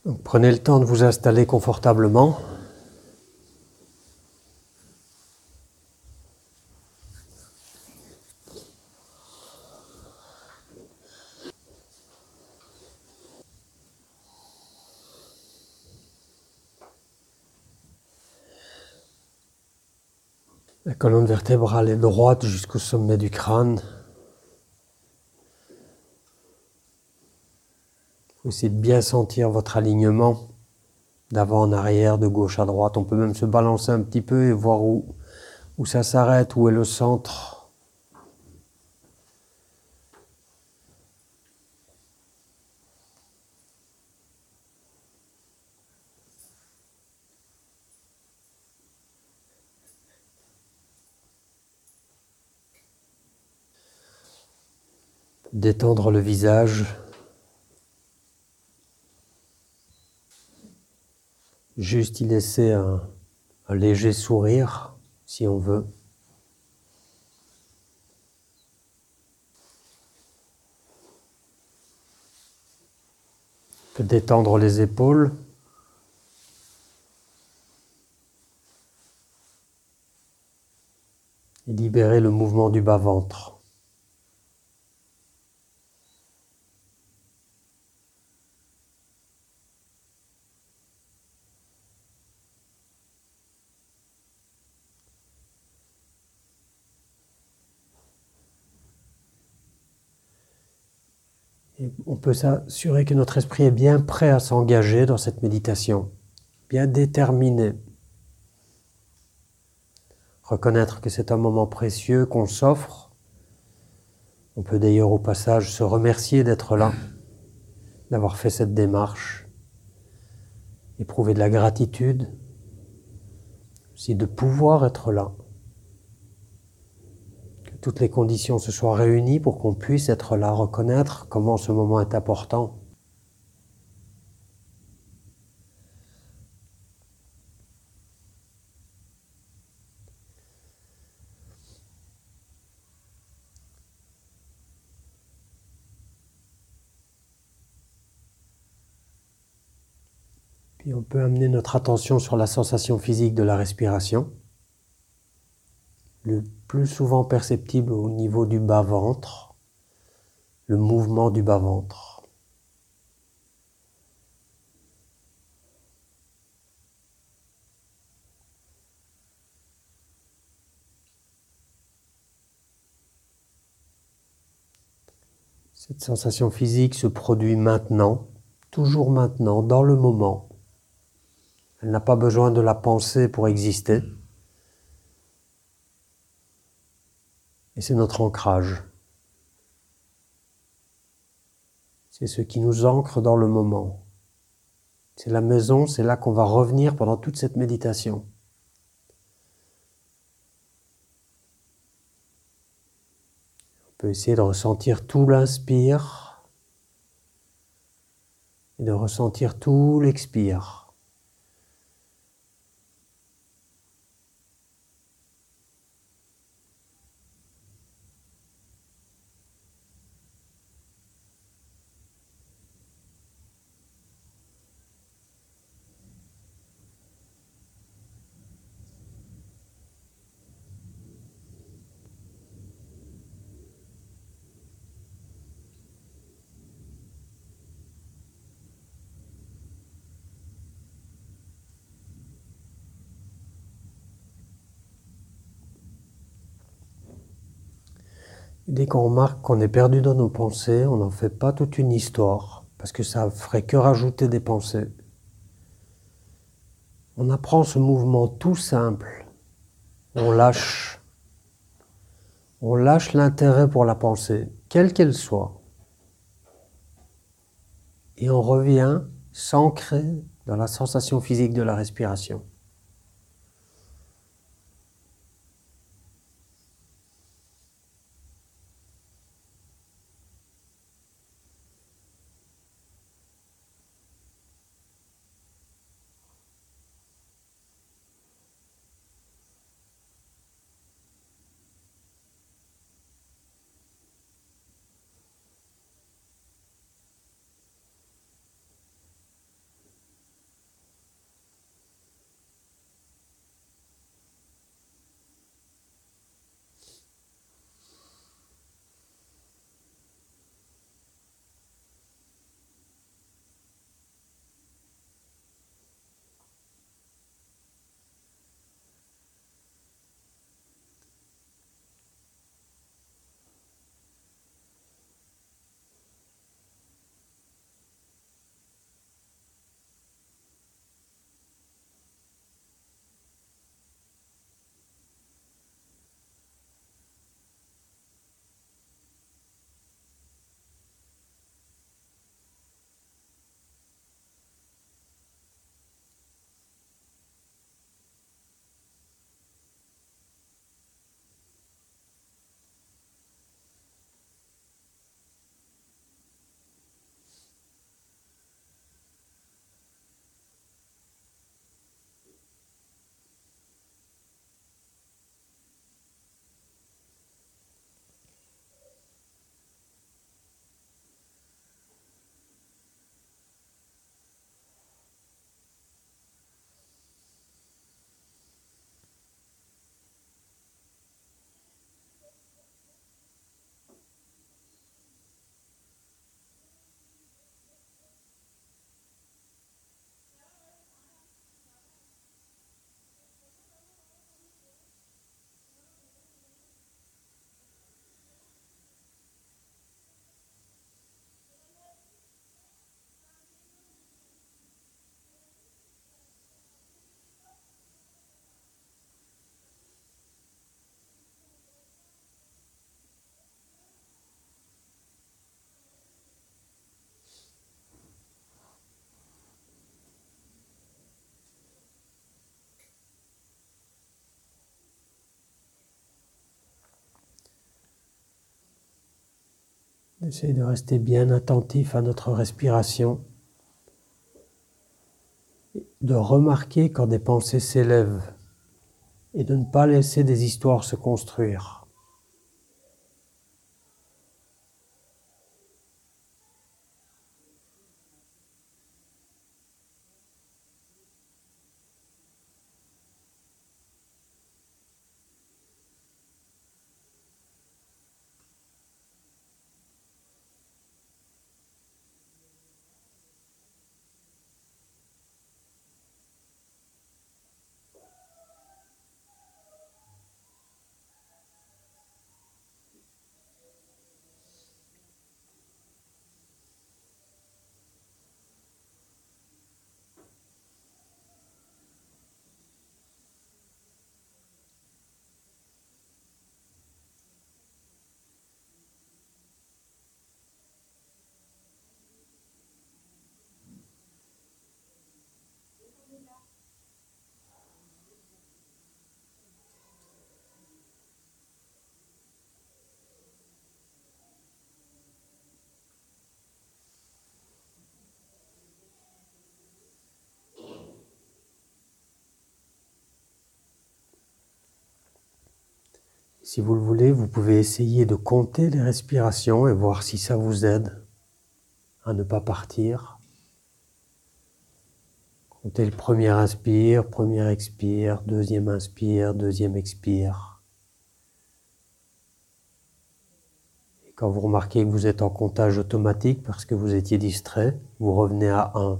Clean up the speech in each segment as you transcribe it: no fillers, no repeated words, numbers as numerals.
Donc, prenez le temps de vous installer confortablement. La colonne vertébrale est droite jusqu'au sommet du crâne. Vous essayez de bien sentir votre alignement d'avant en arrière, de gauche à droite. On peut même se balancer un petit peu et voir où ça s'arrête, où est le centre. Détendre le visage. Juste y laisser un léger sourire, si on veut. On peut détendre les épaules. Et libérer le mouvement du bas-ventre. Et on peut s'assurer que notre esprit est bien prêt à s'engager dans cette méditation, bien déterminé. Reconnaître que c'est un moment précieux qu'on s'offre. On peut d'ailleurs au passage se remercier d'être là, d'avoir fait cette démarche, éprouver de la gratitude, aussi de pouvoir être là. Que toutes les conditions se soient réunies pour qu'on puisse être là, reconnaître comment ce moment est important. Puis on peut amener notre attention sur la sensation physique de la respiration, le plus souvent perceptible au niveau du bas-ventre, le mouvement du bas-ventre. Cette sensation physique se produit maintenant, toujours maintenant, dans le moment. Elle n'a pas besoin de la pensée pour exister. Et c'est notre ancrage. C'est ce qui nous ancre dans le moment. C'est la maison, c'est là qu'on va revenir pendant toute cette méditation. On peut essayer de ressentir tout l'inspire et de ressentir tout l'expire. Dès qu'on remarque qu'on est perdu dans nos pensées, on n'en fait pas toute une histoire, parce que ça ferait que rajouter des pensées. On apprend ce mouvement tout simple. On lâche l'intérêt pour la pensée, quelle qu'elle soit. Et on revient s'ancrer dans la sensation physique de la respiration. Essayez de rester bien attentif à notre respiration, de remarquer quand des pensées s'élèvent et de ne pas laisser des histoires se construire. Si vous le voulez, vous pouvez essayer de compter les respirations et voir si ça vous aide à ne pas partir. Comptez le premier inspire, premier expire, deuxième inspire, deuxième expire. Et quand vous remarquez que vous êtes en comptage automatique parce que vous étiez distrait, vous revenez à 1.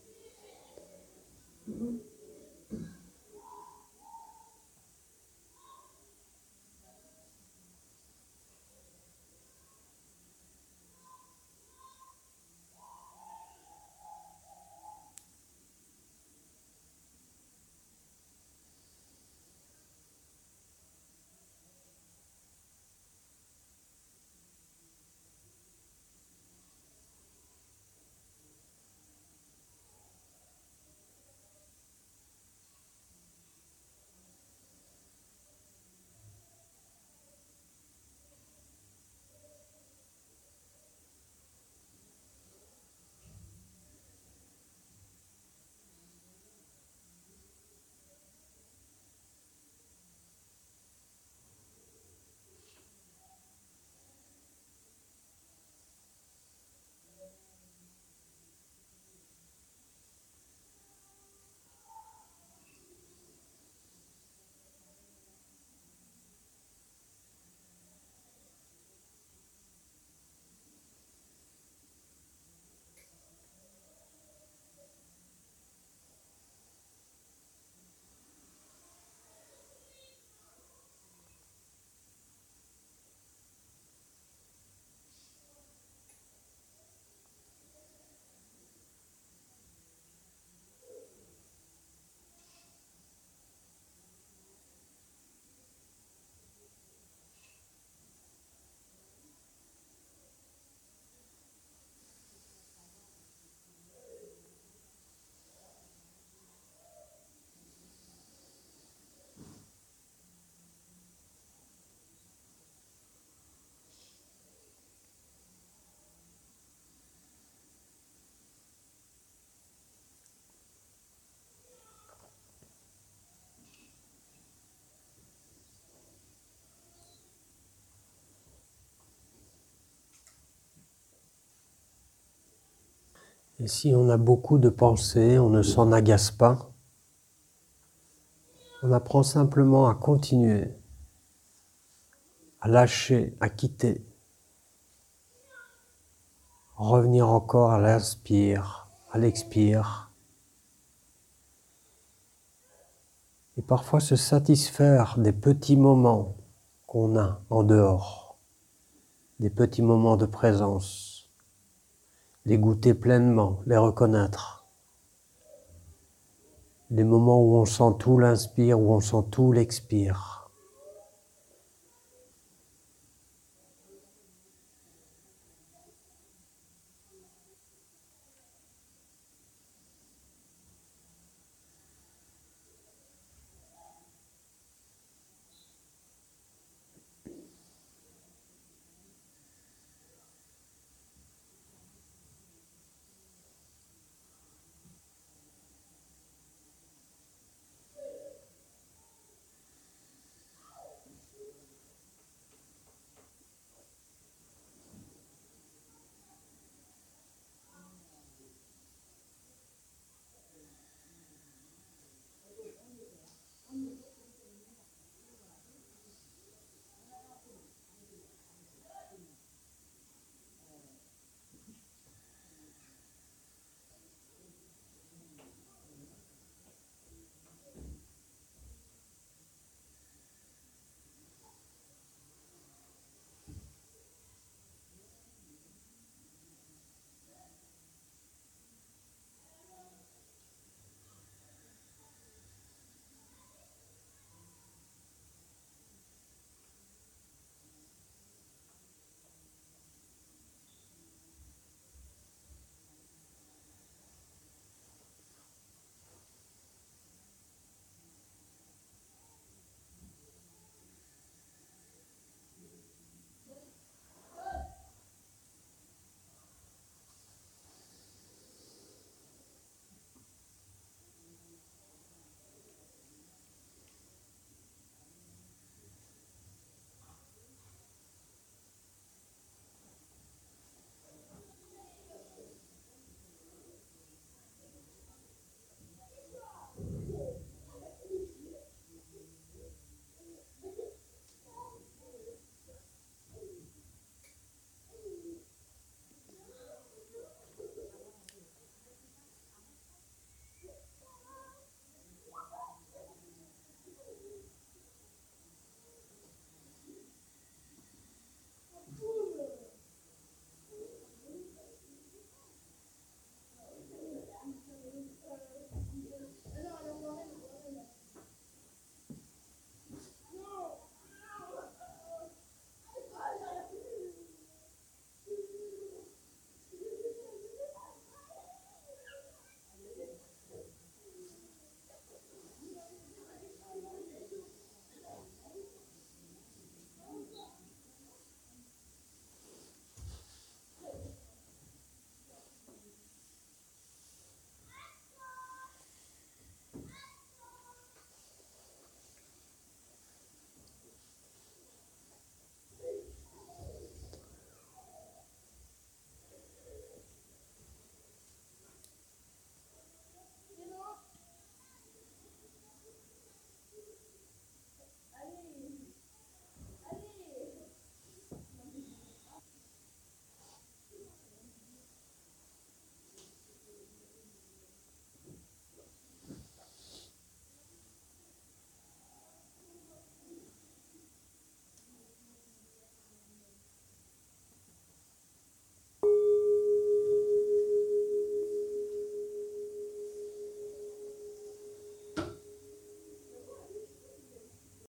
Et si on a beaucoup de pensées, on ne s'en agace pas. On apprend simplement à continuer, à lâcher, à quitter. Revenir encore à l'inspire, à l'expire. Et parfois se satisfaire des petits moments qu'on a en dehors, des petits moments de présence, les goûter pleinement, les reconnaître. Les moments où on sent tout l'inspire, où on sent tout l'expire.